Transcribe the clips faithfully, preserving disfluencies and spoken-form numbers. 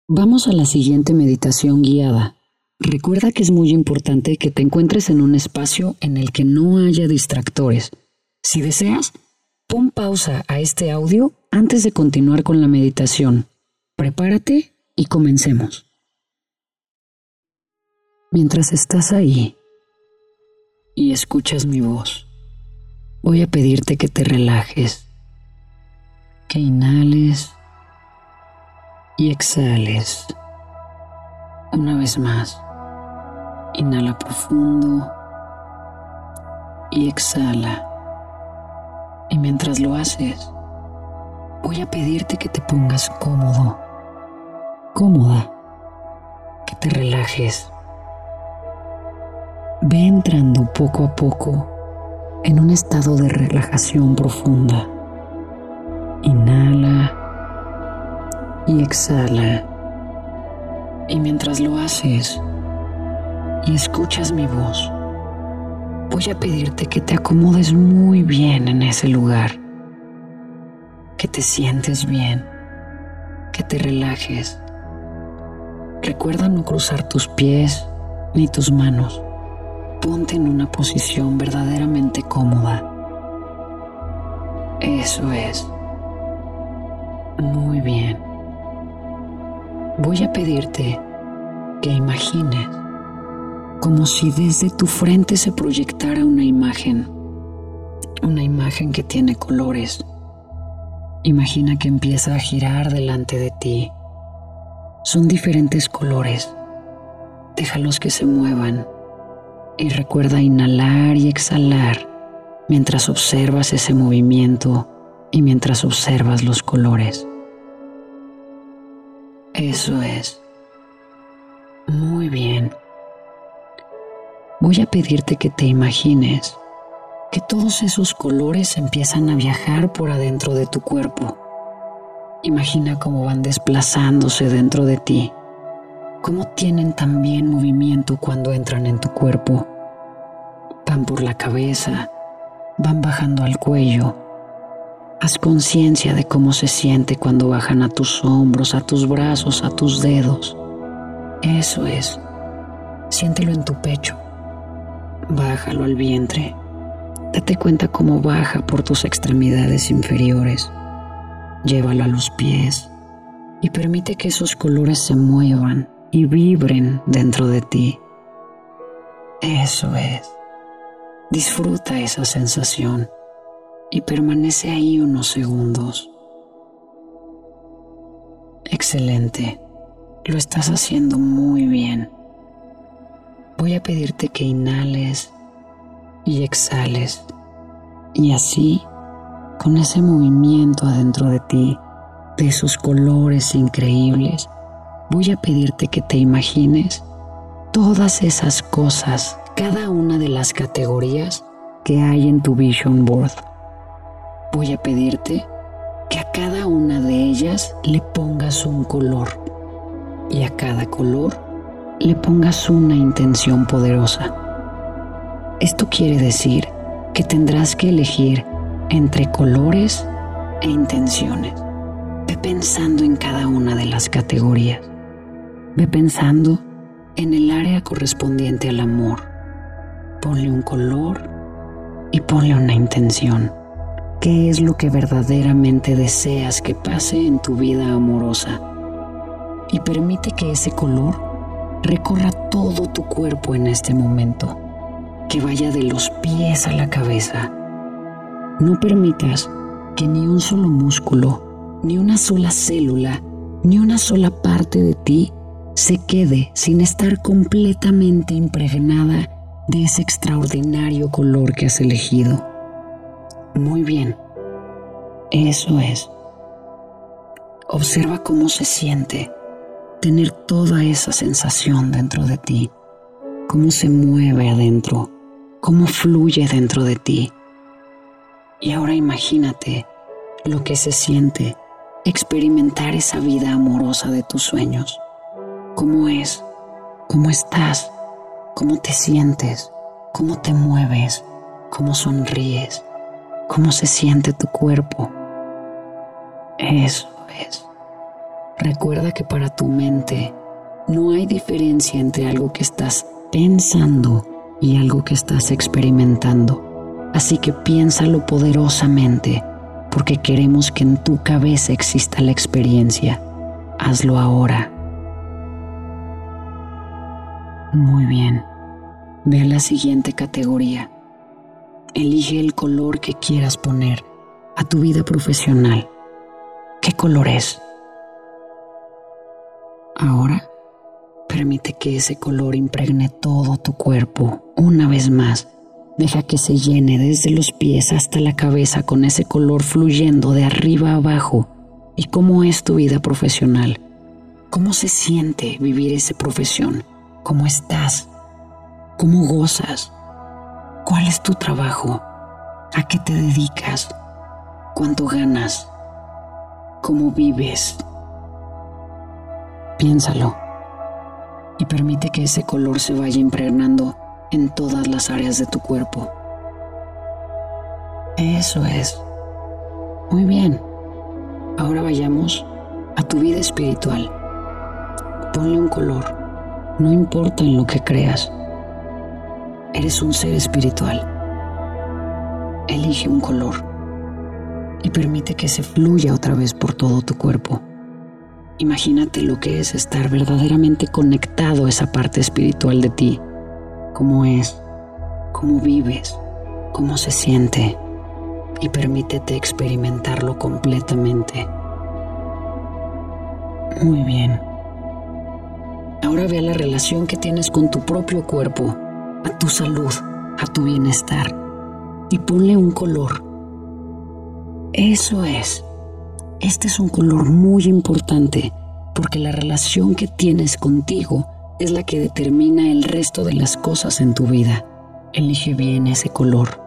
Vamos a la siguiente meditación guiada. Recuerda que es muy importante que te encuentres en un espacio en el que no haya distractores. Si deseas, pon pausa a este audio antes de continuar con la meditación. Prepárate y comencemos. Mientras estás ahí y escuchas mi voz, voy a pedirte que te relajes, que inhales y exhales. Una vez más, inhala profundo y exhala. Y mientras lo haces, voy a pedirte que te pongas cómodo, cómoda, que te relajes. Ve entrando poco a poco en un estado de relajación profunda. Inhala y exhala. Y mientras lo haces y escuchas mi voz, voy a pedirte que te acomodes muy bien en ese lugar, que te sientes bien, que te relajes. Recuerda no cruzar tus pies ni tus manos. Ponte en una posición verdaderamente cómoda. Eso es. Muy bien. Voy a pedirte que imagines como si desde tu frente se proyectara una imagen, una imagen que tiene colores. Imagina que empieza a girar delante de ti. Son diferentes colores. Déjalos que se muevan y recuerda inhalar y exhalar mientras observas ese movimiento y mientras observas los colores. Eso es. Muy bien. Voy a pedirte que te imagines que todos esos colores empiezan a viajar por adentro de tu cuerpo. Imagina cómo van desplazándose dentro de ti, cómo tienen también movimiento cuando entran en tu cuerpo. Van por la cabeza, van bajando al cuello. Haz conciencia de cómo se siente cuando bajan a tus hombros, a tus brazos, a tus dedos. Eso es. Siéntelo en tu pecho. Bájalo al vientre. Date cuenta cómo baja por tus extremidades inferiores. Llévalo a los pies y permite que esos colores se muevan y vibren dentro de ti. Eso es. Disfruta esa sensación y permanece ahí unos segundos. Excelente. Lo estás haciendo muy bien. Voy a pedirte que inhales y exhales. Y así, con ese movimiento adentro de ti, de esos colores increíbles, voy a pedirte que te imagines todas esas cosas, cada una de las categorías que hay en tu vision board. Voy a pedirte que a cada una de ellas le pongas un color y a cada color le pongas una intención poderosa. Esto quiere decir que tendrás que elegir entre colores e intenciones. Ve pensando en cada una de las categorías. Ve pensando en el área correspondiente al amor. Ponle un color y ponle una intención. ¿Qué es lo que verdaderamente deseas que pase en tu vida amorosa? Y permite que ese color recorra todo tu cuerpo en este momento, que vaya de los pies a la cabeza. No permitas que ni un solo músculo, ni una sola célula, ni una sola parte de ti se quede sin estar completamente impregnada de ese extraordinario color que has elegido. Muy bien. Eso es. Observa cómo se siente tener toda esa sensación dentro de ti, cómo se mueve adentro, cómo fluye dentro de ti. Y ahora imagínate lo que se siente experimentar esa vida amorosa de tus sueños. ¿Cómo es? ¿Cómo estás? ¿Cómo te sientes? ¿Cómo te mueves? ¿Cómo sonríes? ¿Cómo se siente tu cuerpo? Eso es. Recuerda que para tu mente no hay diferencia entre algo que estás pensando y algo que estás experimentando. Así que piénsalo poderosamente, porque queremos que en tu cabeza exista la experiencia. Hazlo ahora. Muy bien. Ve a la siguiente categoría. Elige el color que quieras poner a tu vida profesional. ¿Qué color es? Ahora, permite que ese color impregne todo tu cuerpo. Una vez más, deja que se llene desde los pies hasta la cabeza con ese color fluyendo de arriba a abajo. ¿Y cómo es tu vida profesional? ¿Cómo se siente vivir esa profesión? ¿Cómo estás? ¿Cómo gozas? ¿Cuál es tu trabajo? ¿A qué te dedicas? ¿Cuánto ganas? ¿Cómo vives? Piénsalo y permite que ese color se vaya impregnando en todas las áreas de tu cuerpo. Eso es. Muy bien. Ahora vayamos a tu vida espiritual. Ponle un color. No importa en lo que creas. Eres un ser espiritual. Elige un color y permite que se fluya otra vez por todo tu cuerpo. Imagínate lo que es estar verdaderamente conectado a esa parte espiritual de ti. Cómo es, cómo vives, cómo se siente, y permítete experimentarlo completamente. Muy bien. Ahora ve a la relación que tienes con tu propio cuerpo, a tu salud, a tu bienestar, y ponle un color. Eso es. Este es un color muy importante porque la relación que tienes contigo es la que determina el resto de las cosas en tu vida. Elige bien ese color.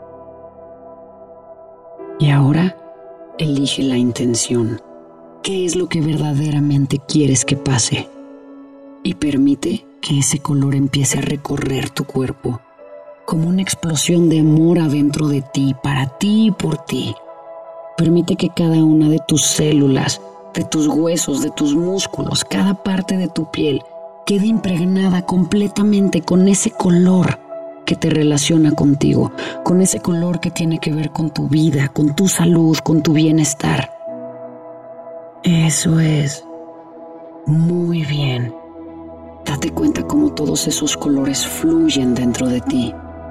Y ahora, elige la intención. ¿Qué es lo que verdaderamente quieres que pase? Y permite que ese color empiece a recorrer tu cuerpo como una explosión de amor adentro de ti, para ti y por ti. Permite que cada una de tus células, de tus huesos, de tus músculos, cada parte de tu piel quede impregnada completamente con ese color que te relaciona contigo, con ese color que tiene que ver con tu vida, con tu salud, con tu bienestar. Eso es. Muy bien. Date cuenta cómo todos esos colores fluyen dentro de ti.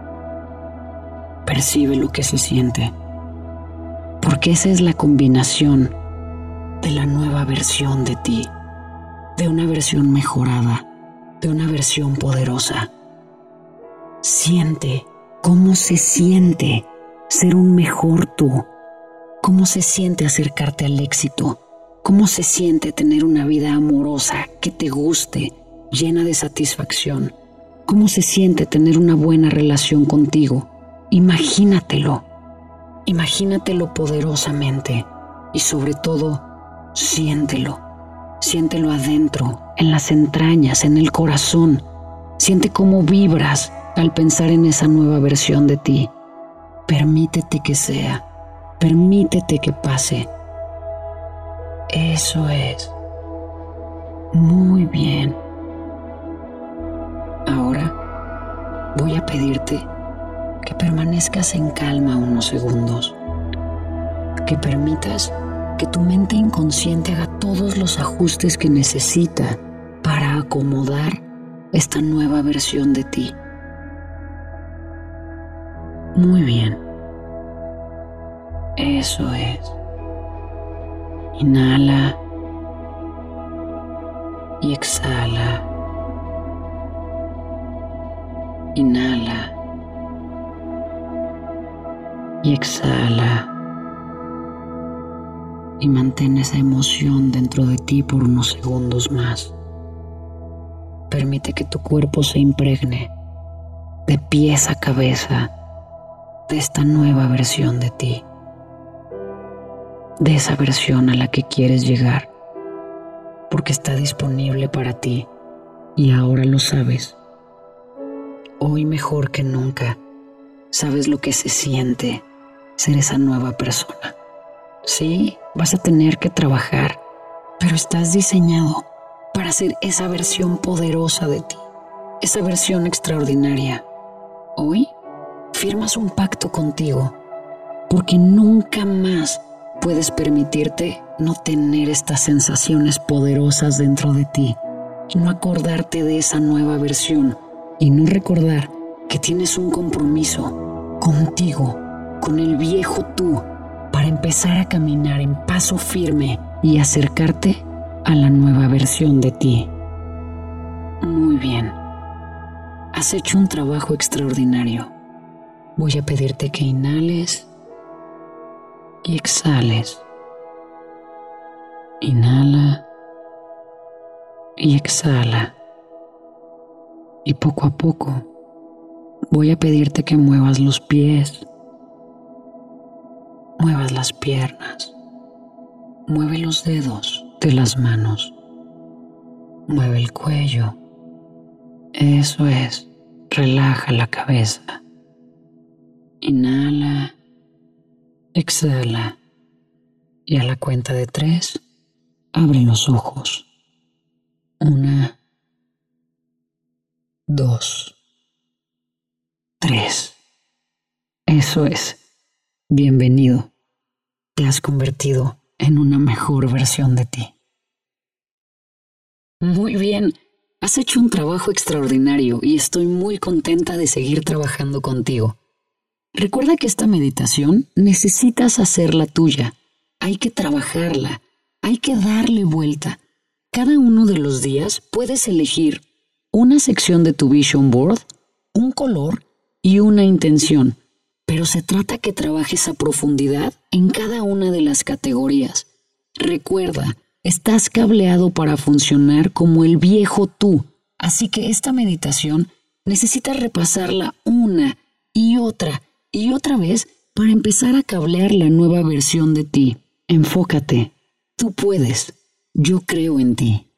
Percibe lo que se siente. Porque esa es la combinación de la nueva versión de ti, de una versión mejorada, de una versión poderosa. Siente cómo se siente ser un mejor tú, cómo se siente acercarte al éxito, cómo se siente tener una vida amorosa que te guste, llena de satisfacción, cómo se siente tener una buena relación contigo. Imagínatelo. Imagínatelo poderosamente y sobre todo, siéntelo. Siéntelo adentro, en las entrañas, en el corazón. Siente cómo vibras al pensar en esa nueva versión de ti. Permítete que sea, permítete que pase. Eso es. Muy bien. Ahora voy a pedirte que permanezcas en calma unos segundos, que permitas que tu mente inconsciente haga todos los ajustes que necesita para acomodar esta nueva versión de ti. Muy bien. Eso es. Inhala y exhala. Inhala y exhala. Y mantén esa emoción dentro de ti por unos segundos más. Permite que tu cuerpo se impregne de pies a cabeza de esta nueva versión de ti, de esa versión a la que quieres llegar, porque está disponible para ti y ahora lo sabes. Hoy mejor que nunca sabes lo que se siente ser esa nueva persona. Sí, vas a tener que trabajar, pero estás diseñado para ser esa versión poderosa de ti, esa versión extraordinaria. Hoy firmas un pacto contigo, porque nunca más puedes permitirte no tener estas sensaciones poderosas dentro de ti, y no acordarte de esa nueva versión, y no recordar que tienes un compromiso contigo, con el viejo tú, para empezar a caminar en paso firme y acercarte a la nueva versión de ti. Muy bien. Has hecho un trabajo extraordinario. Voy a pedirte que inhales y exhales. Inhala y exhala. Y poco a poco voy a pedirte que muevas los pies, muevas las piernas, mueve los dedos de las manos, mueve el cuello. Eso es, relaja la cabeza. Inhala, exhala y a la cuenta de tres, abre los ojos. Una, dos, tres. Eso es. Bienvenido. Te has convertido en una mejor versión de ti. Muy bien. Has hecho un trabajo extraordinario y estoy muy contenta de seguir trabajando contigo. Recuerda que esta meditación necesitas hacerla tuya. Hay que trabajarla. Hay que darle vuelta. Cada uno de los días puedes elegir una sección de tu vision board, un color y una intención, pero se trata que trabajes a profundidad en cada una de las categorías. Recuerda, estás cableado para funcionar como el viejo tú, así que esta meditación necesitas repasarla una y otra y otra vez para empezar a cablear la nueva versión de ti. Enfócate. Tú puedes. Yo creo en ti.